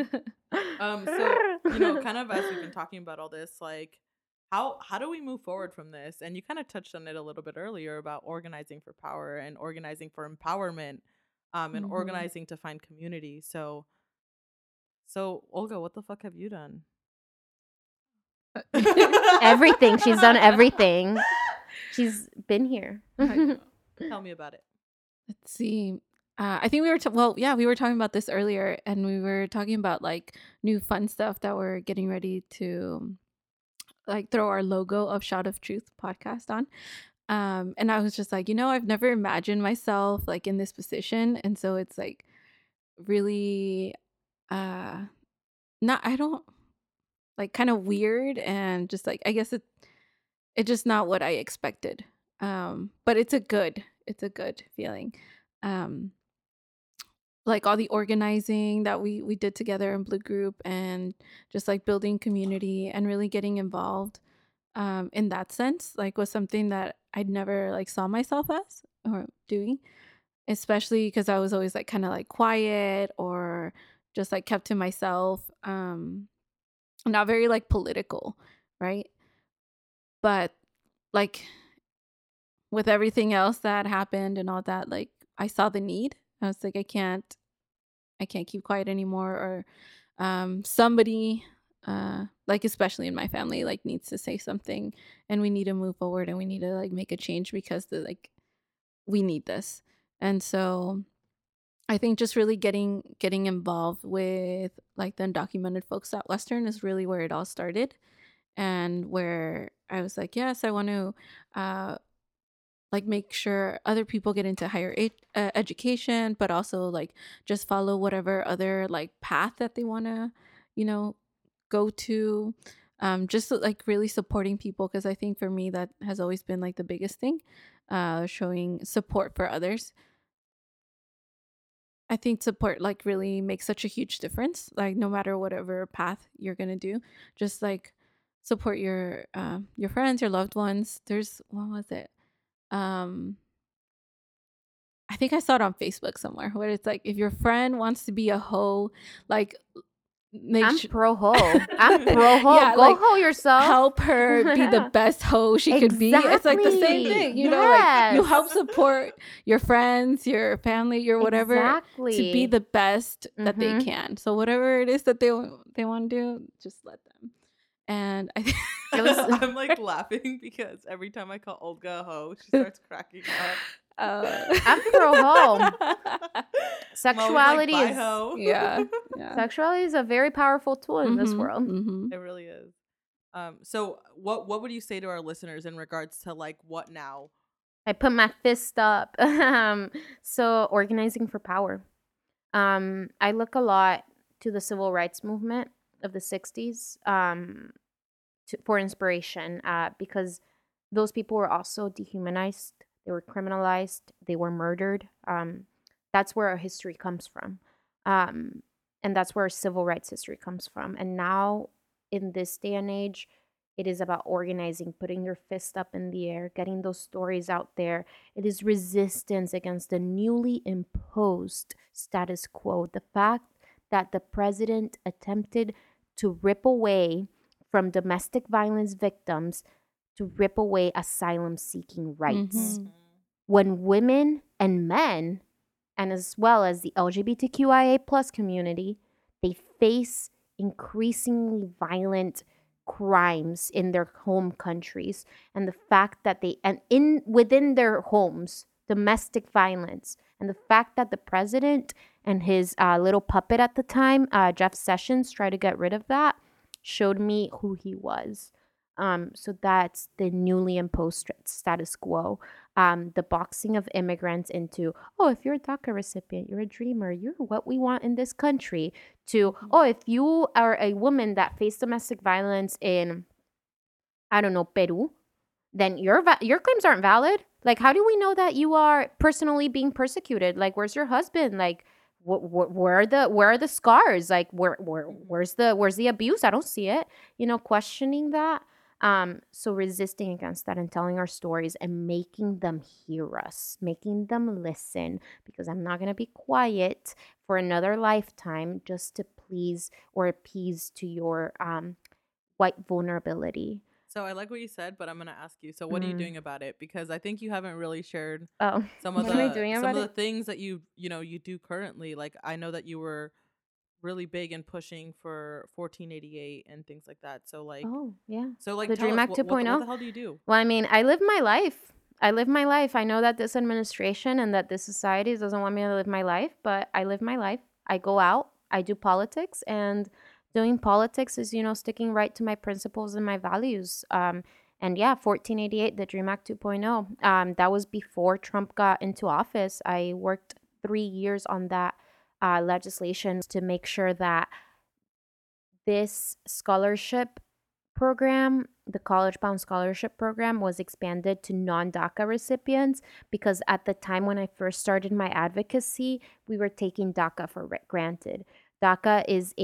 A: So kind of as we've been talking about all this, like how do we move forward from this? And you kind of touched on it a little bit earlier about organizing for power and organizing for empowerment, and organizing to find community. So Olga, what the fuck have you done?
C: Everything. She's done everything. She's been here.
A: Tell me about it.
B: Let's see. I think we were we were talking about this earlier, and we were talking about like new fun stuff that we're getting ready to like throw our logo of Shot of Truth podcast on. And I was just like, I've never imagined myself like in this position, and so it's like really I don't like kind of weird, and just like I guess it's just not what I expected. But it's a good feeling. Like all the organizing that we did together in Blue Group, and just like building community and really getting involved in that sense, like was something that I'd never like saw myself as or doing, especially because I was always like kind of like quiet or just like kept to myself, not very like political, right? But like with everything else that happened and all that, like I saw the need. I was like, I can't keep quiet anymore, or somebody like especially in my family like needs to say something, and we need to move forward, and we need to like make a change because we need this. And so I think just really getting involved with like the undocumented folks at Western is really where it all started, and where I was like, yes, I want to like make sure other people get into higher education, but also like just follow whatever other like path that they want to, go to. Just like really supporting people, because I think for me that has always been like the biggest thing, showing support for others. I think support like really makes such a huge difference. Like no matter whatever path you're gonna do, just like support your friends, your loved ones. There's what was it? I think I saw it on Facebook somewhere where it's like, if your friend wants to be a hoe, like
C: I'm pro hoe. I'm pro hoe. Yeah, go like, hoe yourself.
B: Help her be the best hoe she could be. It's like the same thing, you know, like you help support your friends, your family, your whatever to be the best that they can. So whatever it is that they want to do, just let them. And I think
A: I'm like laughing because every time I call Olga a hoe, she starts cracking up.
C: I'm pro hoe. Sexuality
A: like,
C: is
A: hoe.
B: Yeah.
C: Sexuality is a very powerful tool in this world.
A: It really is. So what would you say to our listeners in regards to like what now?
C: I put my fist up. So organizing for power. I look a lot to the civil rights movement of the 60s for inspiration, because those people were also dehumanized. They were criminalized. They were murdered. That's where our history comes from. Um, and that's where our civil rights history comes from. And now, in this day and age, it is about organizing, putting your fist up in the air, getting those stories out there. It is resistance against the newly imposed status quo. The fact that the president attempted to rip away from domestic violence victims, to rip away asylum seeking rights.
B: Mhm.
C: When women and men, and as well as the LGBTQIA plus community, they face increasingly violent crimes in their home countries, and the fact that they and in within their homes, domestic violence, and the fact that the president and his little puppet at the time, Jeff Sessions, tried to get rid of that, showed me who he was. So that's the newly imposed status quo. The boxing of immigrants into, oh, if you're a DACA recipient, you're a dreamer, you're what we want in this country, to, oh, if you are a woman that faced domestic violence in, I don't know, Peru, then your claims aren't valid. Like, how do we know that you are personally being persecuted? Like, where's your husband? Like, where are the scars? Like, where's the abuse? I don't see it. Questioning that. So resisting against that and telling our stories and making them hear us, making them listen, because I'm not gonna be quiet for another lifetime just to please or appease to your white vulnerability.
A: So I like what you said, but I'm gonna ask you. So what are you
C: Mm.
A: doing about it? Because I think you haven't really shared
C: Oh,
A: some of
C: what am I doing
A: some
C: about
A: of the
C: it?
A: things that you do currently. Like I know that you were really big in pushing for 1488 and things like that. So
C: Oh, yeah.
A: like
C: The
A: tell
C: Dream
A: us
C: Act
A: what
C: 2.0.
A: the hell do you do?
C: Well, I mean, I live my life. I live my life. I know that this administration and that this society doesn't want me to live my life, but I live my life. I go out, I do politics, and doing politics is, sticking right to my principles and my values. And yeah, 1488, the Dream Act 2.0. That was before Trump got into office. I worked 3 years on that legislation to make sure that this scholarship program, the College Bound Scholarship Program, was expanded to non DACA recipients because at the time when I first started my advocacy, we were taking DACA for granted. DACA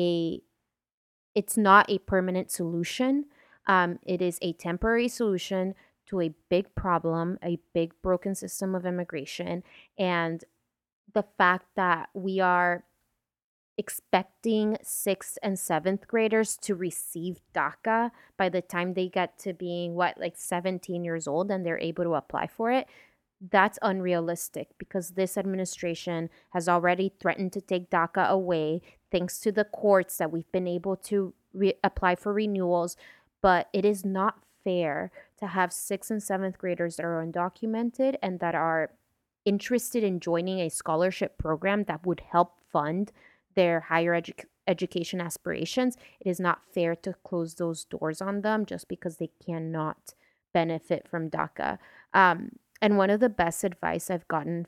C: it's not a permanent solution. It is a temporary solution to a big problem, a big broken system of immigration. And the fact that we are expecting sixth and seventh graders to receive DACA by the time they get to being like 17 years old and they're able to apply for it. That's unrealistic because this administration has already threatened to take DACA away thanks to the courts that we've been able to apply for renewals. But it is not fair to have sixth and seventh graders that are undocumented and that are interested in joining a scholarship program that would help fund their higher education aspirations. It is not fair to close those doors on them just because they cannot benefit from DACA. And one of the best advice I've gotten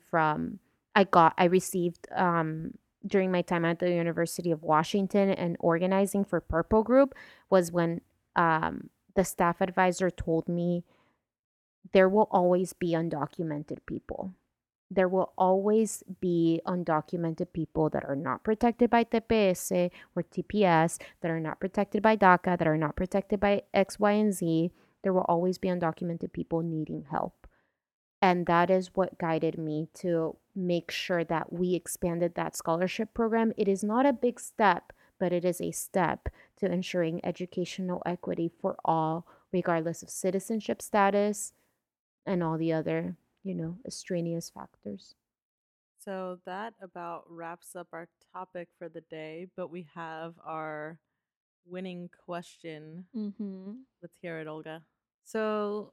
C: I received during my time at the University of Washington and organizing for Purple Group was when the staff advisor told me there will always be undocumented people. There will always be undocumented people that are not protected by TPS or TPS, that are not protected by DACA, that are not protected by X, Y, and Z. There will always be undocumented people needing help. And that is what guided me to make sure that we expanded that scholarship program. It is not a big step, but it is a step to ensuring educational equity for all, regardless of citizenship status and all the other, extraneous factors.
A: So that about wraps up our topic for the day, but we have our winning question.
B: Mhm.
A: Let's hear it, Olga.
B: So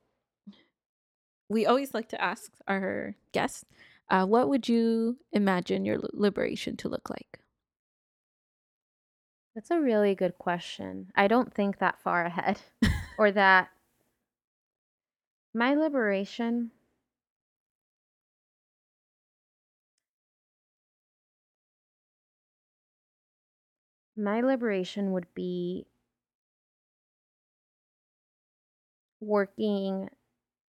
B: we always like to ask our guests, what would you imagine your liberation to look like?
C: That's a really good question. I don't think that far ahead or that my liberation would be working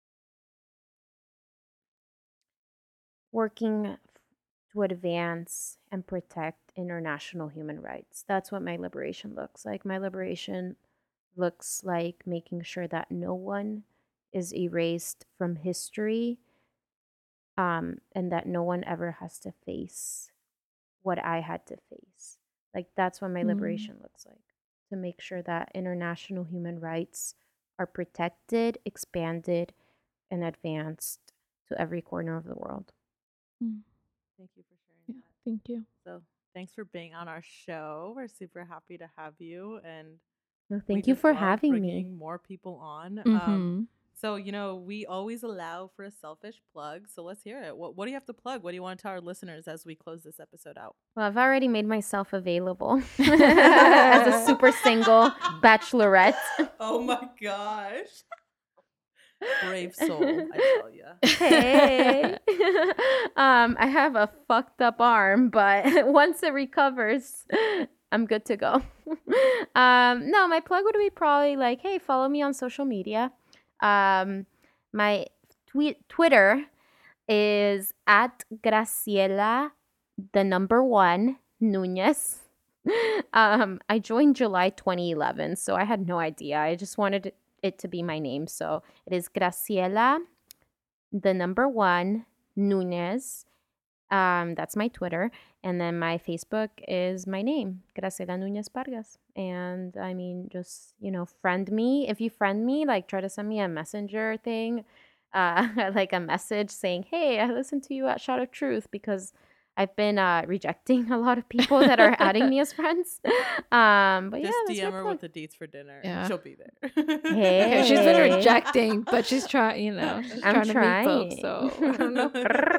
C: working to advance and protect international human rights. That's what my liberation looks like. My liberation looks like making sure that no one is erased from history, and that no one ever has to face what I had to face. Like, that's what my liberation looks like. To make sure that international human rights are protected, expanded, and advanced to every corner of the world.
A: Thank you for sharing that.
B: Thank you.
A: So thanks for being on our show. We're super happy to have you, and
C: Thank you for having me.
A: Bringing more people on. So, we always allow for a selfish plug. So let's hear it. What do you have to plug? What do you want to tell our listeners as we close this episode out?
C: Well, I've already made myself available as a super single bachelorette.
A: Oh my gosh. Brave soul, I tell you.
C: Hey. I have a fucked up arm, but once it recovers, I'm good to go. No, my plug would be probably like, hey, follow me on social media. My Twitter is at Graciela, the number 1, Nunez. I joined July 2011, so I had no idea. I just wanted it to be my name. So it is Graciela, the number 1, Nunez. That's my Twitter. And then my Facebook is my name, Graciela Nunez Vargas. And I mean, just, friend me. If you friend me, like, try to send me a messenger thing, like a message saying, hey, I listened to you at Shot of Truth, because I've been rejecting a lot of people that are adding me as friends. But
A: just
C: yeah,
A: DM her with the dates for dinner. Yeah. She'll be there.
C: Hey.
B: She's been rejecting, but she's trying,
C: I'm trying.
B: To meet folks, so I don't know.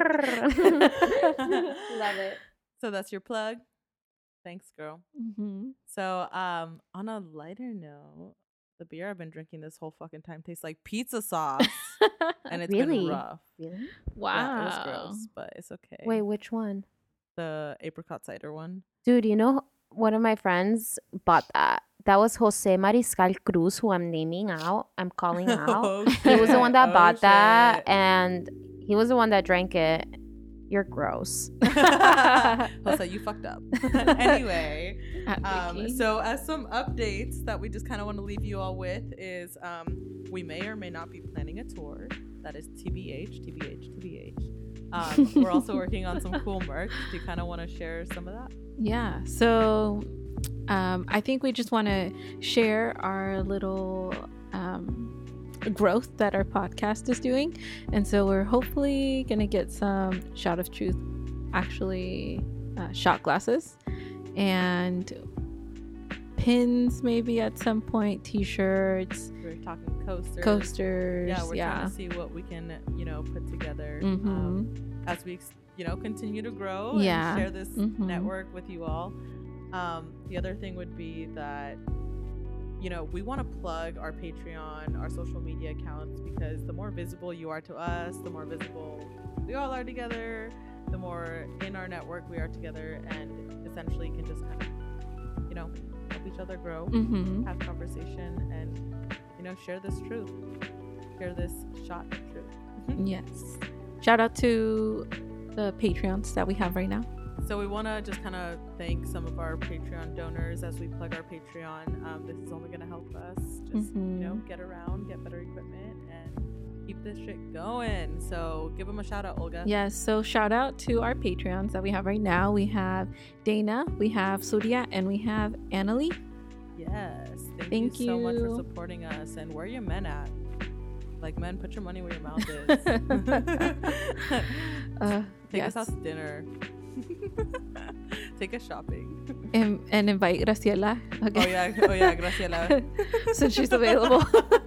C: Love it.
A: So that's your plug. Thanks, girl. So on a lighter note, the beer I've been drinking this whole fucking time tastes like pizza sauce. And it's been rough.
C: Really?
B: Wow.
A: Yeah, it was gross, but it's okay.
C: Wait, which one?
A: The apricot cider one.
C: Dude, one of my friends bought that. That was Jose Mariscal Cruz, who I'm naming out. I'm calling out. Okay. He was the one that bought that, and he was the one that drank it. You're gross.
A: Jose, you fucked up. Anyway, so as some updates that we just kind of want to leave you all with is we may or may not be planning a tour. That is TBH. We're also working on some cool merch. Do you kind of want to share some of that?
B: Yeah. So I think we just want to share our little growth that our podcast is doing, and so we're hopefully gonna get some Shot of Truth shot glasses and pins maybe at some point, t-shirts.
A: We're talking
B: coasters.
A: Yeah, we're trying to see what we can put together as we continue to grow and share this network with you all. The other thing would be that we want to plug our Patreon, our social media accounts, because the more visible you are to us, the more visible we all are together, the more in our network we are together, and essentially can just kind of, help each other grow, have conversation, and, share this truth, share this shot of truth.
B: Yes. Shout out to the Patreons that we have right now.
A: So we want to just kind of thank some of our Patreon donors as we plug our Patreon. This is only going to help us just, get around, get better equipment, and keep this shit going. So give them a shout out, Olga.
B: Yes. So shout out to our Patreons that we have right now. We have Dana, we have Surya, and we have Annalie.
A: Yes. Thank you so much for supporting us. And where are your men at? Like, men, put your money where your mouth is. Take us out to dinner. Take us shopping.
B: And invite Graciela again.
A: Oh yeah, Graciela.
B: Since she's available.